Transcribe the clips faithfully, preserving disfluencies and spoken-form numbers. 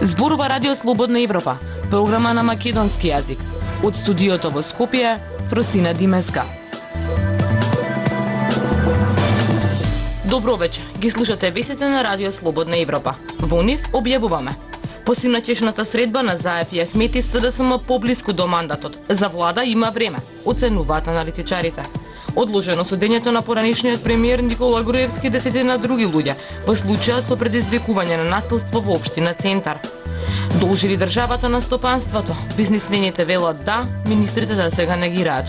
Зборува Радио Слободна Европа, програма на македонски јазик. Од студиото во Скопје, Фростина Димеска. Добро вечер, ги слушате вестите на Радио Слободна Европа. Во нив објавуваме. Посилнатешната средба на Заев и Ахмети СДСМ поблиску до мандатот. За влада има време, оценуваат аналитичарите. Одложено судењето на поранишниот премиер Никола Груевски и десетина други луѓе во случајот со предизвикување на насилство во општина Центар. Должи ли државата на стопанството? Бизнисмените велат да, министрите да сега негираат.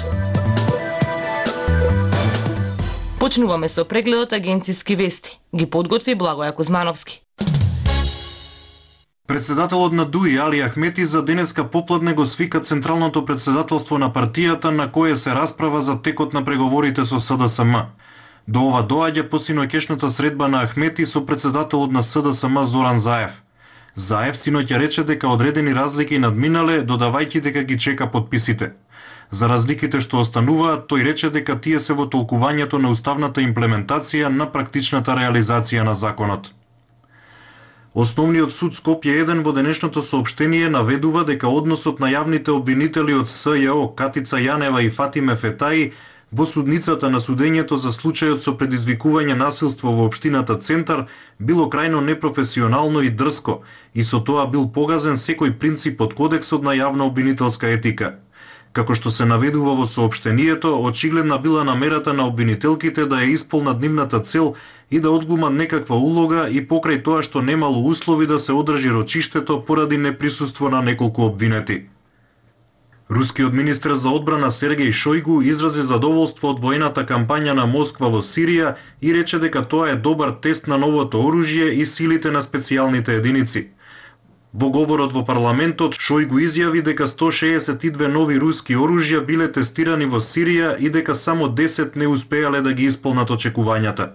Почнуваме со прегледот агенциски вести. Ги подготви Благоја Кузмановски. Председателот на ДУИ Али Ахмети за денеска попладне го свика Централното председателство на партијата на кое се расправа за текот на преговорите со СДСМ. До ова доаѓа посиноќешната средба на Ахмети со председателот на СДСМ Зоран Заев. Заев синоќа рече дека одредени разлики надминале, додавајќи дека ги чека подписите. За разликите што остануваат, тој рече дека тие се во толкувањето на уставната имплементација на практичната реализација на законот. Основниот суд Скопје еден во денешното соопштение наведува дека односот на јавните обвинители од СЈО Катица Јанева и Фатиме Фетаи во судницата на судењето за случајот со предизвикување насилство во општината Центар било крајно непрофесионално и дрско и со тоа бил погазен секој принцип од кодексот на јавна обвинителска етика. Како што се наведува во соопштението, очигледна била намерата на обвинителките да ја исполнат нивната цел и да одглумат некаква улога и покрај тоа што немало услови да се одржи рочиштето поради неприсуство на неколку обвинети. Рускиот министер за одбрана Сергеј Шојгу изрази задоволство од воената кампања на Москва во Сирија и рече дека тоа е добар тест на новото оружје и силите на специјалните единици. Во говорот во парламентот, Шојгу изјави дека сто шеесет и две нови руски оружја биле тестирани во Сирија и дека само десет не успеале да ги исполнат очекувањата.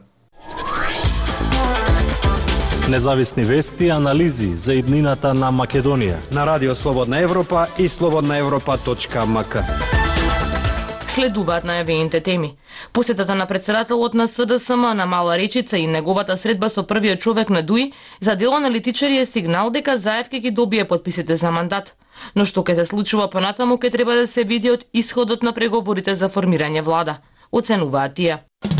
Независни вести и анализи за иднината на Македонија на Радио Слободна Европа и слободна европа точка ем ка. Следуваат најавените теми. Посетата на председателот на СДСМ на Мала Речица и неговата средба со првиот човек на ДУИ за дел аналитичари е сигнал дека Заев ќе ги добие подписите за мандат. Но што ќе се случува понатаму ќе треба да се види од исходот на преговорите за формирање влада, оценуваат тие.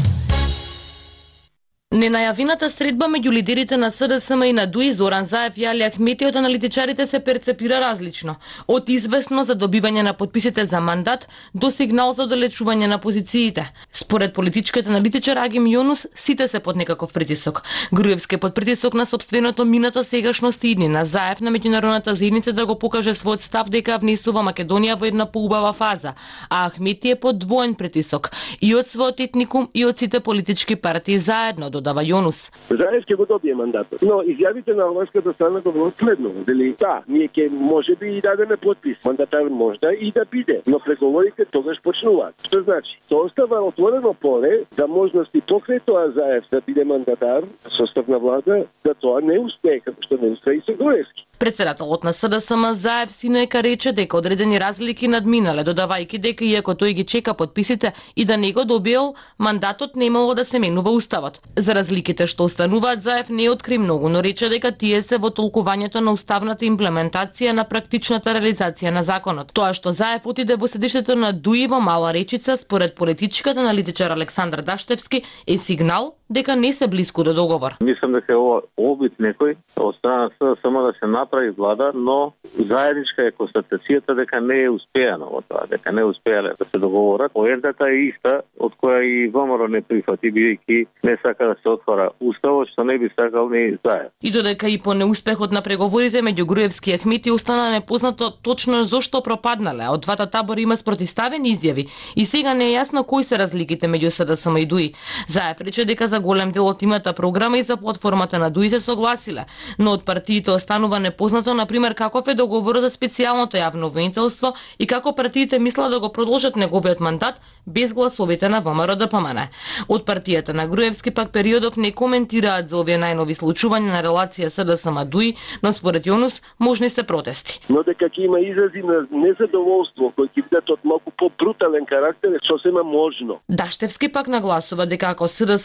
Ненајавената средба меѓу лидерите на СДСМ и на ДУИ Зоран Заев и Али Ахмети од аналитичарите се перцепира различно, од известно за добивање на подписите за мандат до сигнал за оддалечување на позициите. Според политичкиот аналитичар Агим Јонус, сите се под некаков притисок. Груевски под притисок на сопственото минато, сегашност и иднина. Заев на меѓународната заедница да го покаже својот став дека внесува Македонија во една поубава фаза, а Ахмети е под двоен притисок и од својот етникум и од сите политички партии заедно, додава Јонус. Заев ќе го добие мандатот, но изјавите на албанската страна го било следно, дали да, ние ќе можеби и дадеме подпис, мандатар можда и да биде, но преговорите тогаш почнуваат. Што значи? Тоа остава отворено поле за можности покрај тоа Заев да биде мандатар, состав на влада, да тоа не успее, како што не успее и со Груевски. Председателот на СДСМ Заев синека рече дека одредени разлики надминале, додавајќи дека иако тој ги чека подписите и да не го добиел, мандатот немало да се менува уставот. За разликите што остануваат, Заев не откри многу, но рече дека тие се во толкувањето на уставната имплементација на практичната реализација на законот. Тоа што Заев отиде во седиштето на ДУИ во Мала Речица, според политичкиот аналитичар Александар Даштевски, е сигнал дека не се блиску до договор. Мислам дека ова обид некој од страна само да се направи влада, но заедничка е констатацијата дека не е успеано во тоа, дека не успеале да се договорат. Поентата е иста, од која и ВМРО не прифати, бидејќи не сака да се отвора уставот, што не би сакал ни Заев. И додека и по неуспехот на преговорите меѓу Груевски и Ахмети остана непознато точно зошто пропаднале, а од двата табори има спротивставени изјави и сега не е јасно кои се разликите меѓу СДСМ и ДУИ. Заев рече дека за голем дел од имата програма и за платформата на ДУИ се согласиле, но од партиите останува непознато, например, каков е договорот за специјалното јавно обвинителство и како партиите мислат да го продолжат неговиот мандат без гласовите на ВМРО Д П М Н. Од партијата на Груевски пак периодов не коментираат за овие најнови случувања на релација СДСМ ДУИ, но според Јонус можни се протести. Но дека ќе има изрази на незадоволство кои ќе бидат од малку побрутален карактер, сосема можно. Даштевски пак нагласува дека ако СДСМ и ДУИ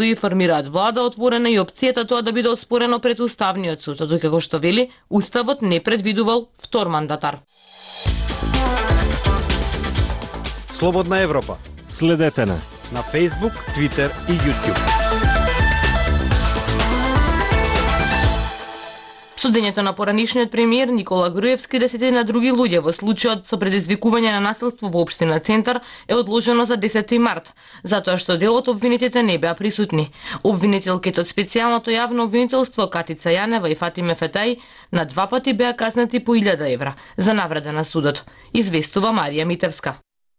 судии формираат влада, отворена и опцијата тоа да биде оспорено пред Уставниот суд, додека како што вели, Уставот не предвидувал втор мандатар. Слободна Европа. Следете на На Facebook, Twitter и YouTube. Судењето на поранишниот премиер Никола Груевски и десетина други луѓе во случајот со предизвикување на насилство во општина Центар е одложено за десети март, затоа што дел од обвинетите не беа присутни. Обвинителките од специјалното јавно обвинителство Катица Јанева и Фатиме Фетај на два пати беа казнати по илјада евра за навреда на судот, известува Марија Митевска.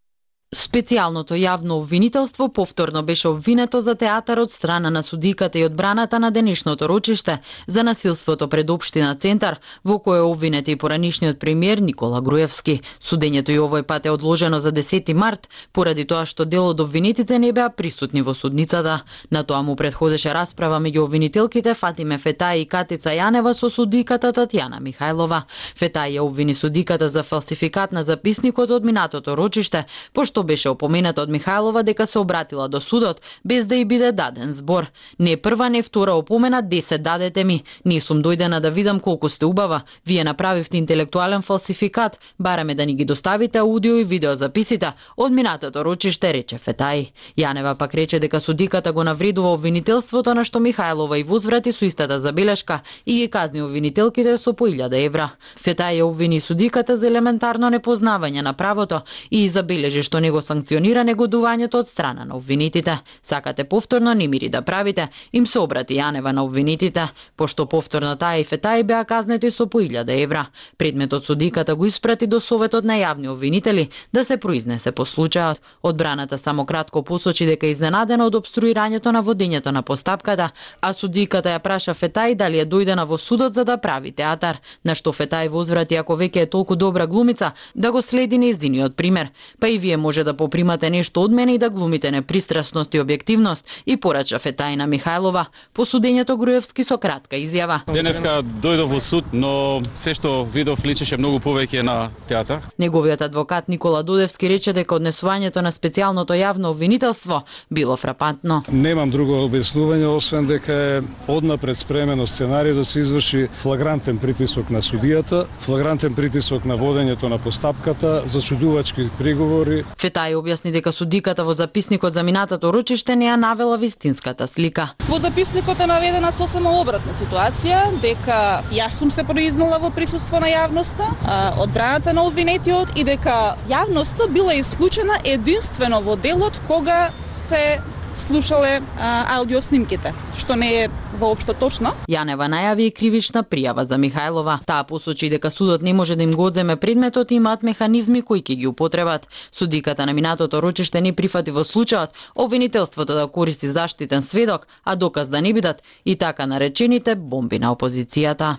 Специјалното јавно обвинителство повторно беше обвинето за театар од страна на судиката и одбраната на денешното рочиште за насилството пред општина Центар, во кое е обвинет и поранишниот премиер Никола Груевски. Судењето и овој пат е одложено за десети март, поради тоа што дел од обвинетите не беа присутни во судницата. На тоа му предходеше расправа меѓу обвинителките Фатиме Фетај и Катица Јанева со судиката Татјана Михајлова. Фетај ја обвини судиката за фалсификат на записникот од минатото рочиште, пошто беше опомената од Михајлова дека се обратила до судот без да ѝ биде даден збор. Не прва, не втора опомена, десет дадете ми. Не сум дојдена да видам колку сте убава. Вие направивте интелектуален фалсификат, бараме да ни ги доставите аудио и видео записите од минатото рочиште, рече Фетај. Јанева пак рече дека судиката го навредува обвинителството, на што Михајлова и возврати со истата забелешка и ги казни обвинителките со по илјада евра. Фетај ја обвини судиката за елементарно непознавање на правото и забележи што не го санкционира негодувањето од страна на обвинетите. Сакате повторно немири да правите, им се обрати Јанева на обвинетите, пошто повторно таа и Фетај беа казнети со по илјада евра. Предметот судиката го испрати до Советот на јавни обвинители да се произнесе по случајот. Одбраната само кратко посочи дека е изненадена од обструирањето на водењето на постапката, а судиката ја праша Фетај дали е дојдена во судот за да прави театар, на што Фетај возврати ако веќе е толку добра глумица да го следи нејзиниот пример. Па и вие може да попримате нешто од мене и да глумите непристрасност и објективност, и порача Фетај на Михајлова. По судењето Груевски со кратка изјава. Денеска дојдов во суд, но се што видов личеше многу повеќе на театар. Неговиот адвокат Никола Додевски рече дека однесувањето на специјалното јавно обвинителство било фрапантно. Немам друго објаснување освен дека е однапред спремено сценариј да се изврши флагрантен притисок на судијата, флагрантен притисок на водењето на постапката, зачудувачки приговори. Фетај објасни дека судиката во записникот за минатото рочиште не ја навела вистинската слика. Во записникот е наведена сосема обратна ситуација, дека јас сум се произнела во присуство на јавноста, одбраната на обвинетиот, и дека јавноста била исклучена единствено во делот кога се слушале а, аудиоснимките, што не е воопшто точно. Јанева најави и кривична пријава за Михајлова. Таа посочи дека судот не може да им го одземе предметот и имаат механизми кои ќе ги употребат. Судиката на минатото рочиште не прифати во случајот обвинителството да користи заштитен сведок, а доказ да не бидат и така наречените бомби на опозицијата.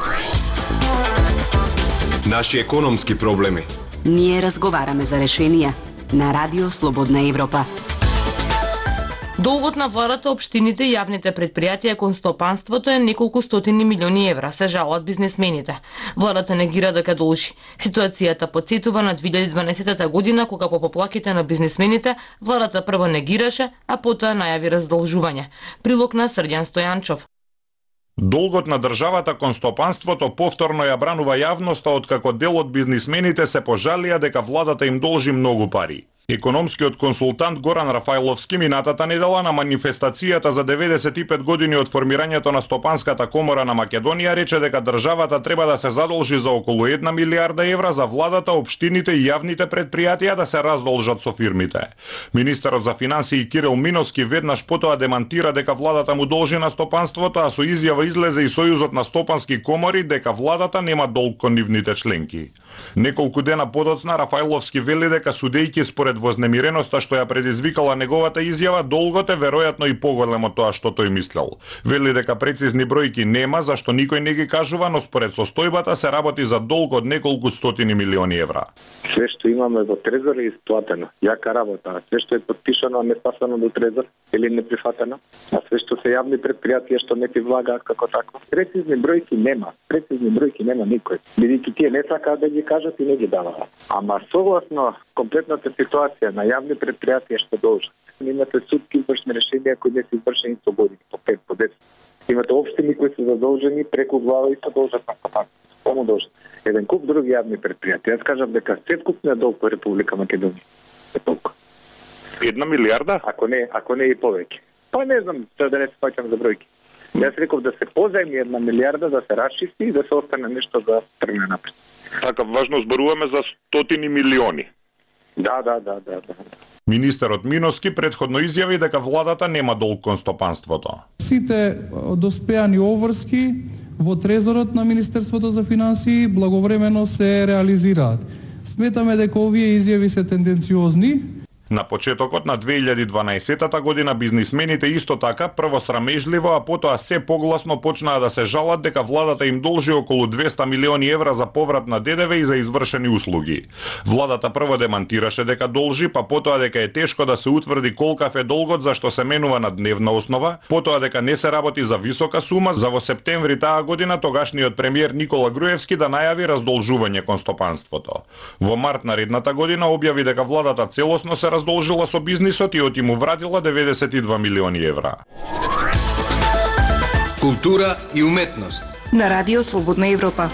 Наши економски проблеми. Ние разговараме за решенија на Радио Слободна Европа. Долгот на владата, општините и јавните предпријатија кон стопанството е неколку стотини милиони евра, се жалат бизнесмените. Владата негира дека должи. Ситуацијата потсетува на две илјади и дванаесетта година, кога по поплаките на бизнесмените владата прво негираше, а потоа најави раздолжување. Прилог на Срдјан Стојанчов. Долгот на државата кон стопанството повторно ја бранува јавноста, откако дел од бизнисмените се пожалија дека владата им должи многу пари. Економскиот консултант Горан Рафајловски минатата недела на манифестацијата за деветдесет и пет години од формирањето на Стопанската комора на Македонија рече дека државата треба да се задолжи за околу една милијарда евра за владата, општините и јавните предпријатија да се раздолжат со фирмите. Министерот за финансии Кирил Миновски веднаш потоа демантира дека владата му должи на стопанството, а со изјава излезе и Сојузот на стопански комори дека владата нема долг кон нивните членки. Неколку дена подоцна Рафајловски вели дека судејќи според вознемиреноста што ја предизвикала неговата изјава, долгот е веројатно и поголем од тоа што тој мислел. Вели дека прецизни бројки нема, зашто никој не ги кажува, но според состојбата се работи за долг од неколку стотини милиони евра. Све што имаме во Трезор е исплатено. Јака работа. Све што е подпишано, а не спасано до Трезор или не прифатено. А све што се јавни предпријатија што не ти влагаат како тако. Прецизни бројки нема. Прецизни бројки нема никој. Бидејќи тие не сакаат да ги кажат и не ги даваат. Ама согласно комплетната ситуација на јавни предпријатија што должат, Имате судски извршни решенија кои не се извршени со години, по пет, по десет. Имате општини кои се задолжени преку глава и се должат на патак. Кому должат? Еден куп други јавни предпријатија. Јас кажам дека сеткупниот долг по Република Македонија е толку. Една милиарда? Ако не, ако не и повеќе. Па не знам, тоа да не се фаќам за бројки. Јас реков да се позајми една милиарда, да се расчисти и да се остане нешто да тргне напред. Така важно зборуваме за стотини милиони. Да, да, да, да, да. Министерот Миноски претходно изјави дека владата нема долг кон стопанството. Сите доспеани обврски во трезорот на Министерството за финансии благовремено се реализираат. Сметаме дека овие изјави се тенденциозни. На почетокот на две илјади и дванаесетта година бизнисмените исто така прво срамежливо, а потоа се погласно почнаа да се жалат дека владата им должи околу двесте милиони евра за поврат на ДДВ и за извршени услуги. Владата прво демантираше дека должи, па потоа дека е тешко да се утврди колкав е долгот зашто се менува на дневна основа, потоа дека не се работи за висока сума, за во септември таа година тогашниот премиер Никола Груевски да најави раздолжување кон стопанството. Во март наредната година објави дека владата целосно се раздолжила со бизнисот и оти му вратила деветдесет и два милиони евра. Култура и уметност на Радио Слободна Европа.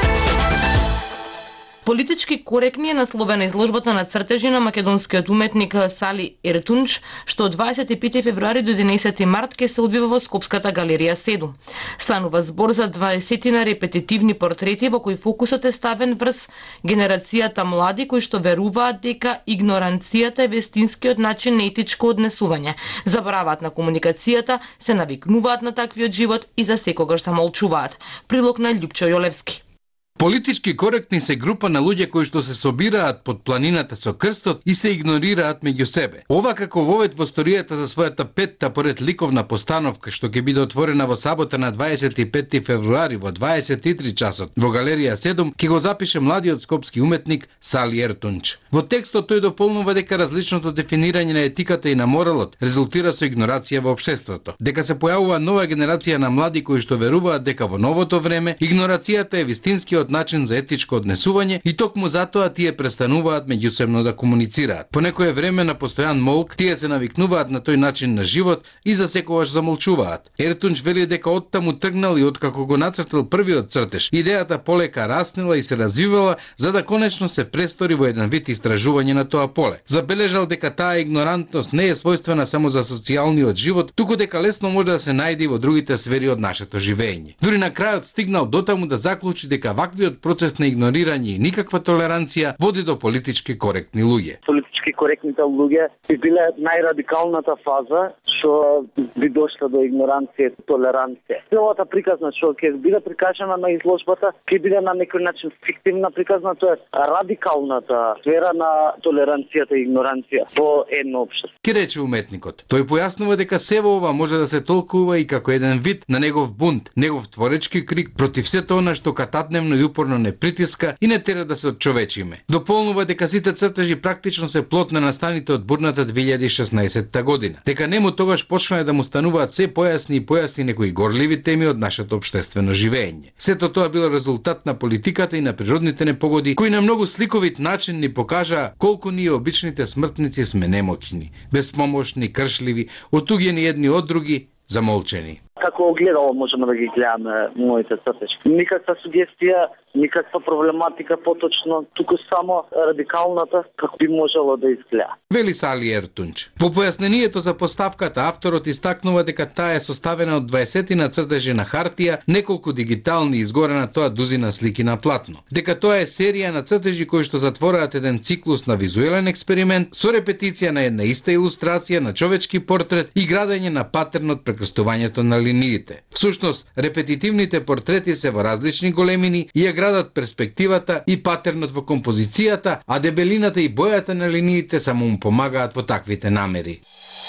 Политички коректни е насловена изложбата на цртежи на македонскиот уметник Сали Ертунч, што од дваесет и пети февруари до единаесети март ке се одвива во Скопската галерија Седум. Станува збор за дваесетина репетитивни портрети во кои фокусот е ставен врз генерацијата млади кои што веруваат дека игноранцијата е вестинскиот начин на етичко однесување. Забораваат на комуникацијата, се навикнуваат на таквиот живот и за секогаш замолчуваат. Прилог на Љупчо Јолевски. Политички коректни се група на луѓе кои што се собираат под планината со крстот и се игнорираат меѓу себе. Ова како вовед во историјата за својата петта поред ликовна постановка што ќе биде отворена во сабота на дваесет и пети февруари во дваесет и три часот во галерија Седум, ќе го запише младиот скопски уметник Сали Ертунч. Во текстот тој дополнува дека различното дефинирање на етиката и на моралот резултира со игнорација во општеството, дека се појавува нова генерација на млади кои што веруваат дека во новото време игнорацијата е вистинскиот начин за етичко однесување и токму затоа тие престануваат меѓусебно да комуницираат. По некое време на постојан молк тие се навикнуваат на тој начин на живот и за секогаш замолчуваат. Ертунч вели дека оттаму тргнал и откако го нацртал првиот цртеж, идејата полека раснела и се развивала за да конечно се престори во еден вид истражување на тоа поле. Забележал дека таа игнорантност не е својствена само за социјалниот живот, туку дека лесно може да се најде и во другите сфери од нашето живење. Дури на крајот стигнал дотаму да заклучи дека ваквиот процес на игнорирање и никаква толеранција води до политички коректни луѓе. Политички коректните луѓе би биле најрадикалната фаза што би дошла до игноранција и толеранција. Целата приказна што ќе биде прикажана на изложбата ќе биде на некој начин фиктивна приказна, тоа е радикалната сфера на толеранцијата и игноранција во едно општество. Ке рече уметникот. Тој појаснува дека се во ова може да се толкува и како еден вид на негов бунт, негов творечки крик против сето она што кататневно и упорно не притиска и не тера да се отчовечиме. Дополнува дека сите цртежи практично се плод на настаните од бурната две илјади и шеснаесетта година. Дека нему тогаш почнале да му стануваат се појасни и појасни некои горливи теми од нашето општествено живење. Сето тоа било резултат на политиката и на природните непогоди, кои на многу сликовит начин ни покажаа колку ние обичните смртници сме немоќни, безпомошни, кршливи, отуѓени едни од други, замолчени. Како огледало можеме да ги гледаме моите цртежи. Никаква сугестија, никаква проблематика поточно, туку само радикалната како би можело да изгледа. Вели Сали Ертунч. По појаснението за поставката, авторот истакнува дека таа е составена од дваесетина цртежи на хартија, неколку дигитални изгорена тоа дузина слики на платно. Дека тоа е серија на цртежи кои што затвораат еден циклус на визуелен експеримент со репетиција на една иста илустрација на човечки портрет и градење на патернот прекрстувањето на линиите. Всушност, репетитивните портрети се во различни големини и ја градат перспективата и патернот во композицијата, а дебелината и бојата на линиите само му помагаат во таквите намери.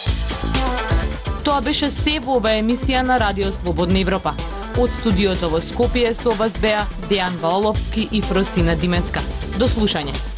Тоа беше се во оваа емисија на Радио Слободна Европа. Од студиото во Скопје со вас беа Дејан Валовски и Фростина Димеска. До слушање.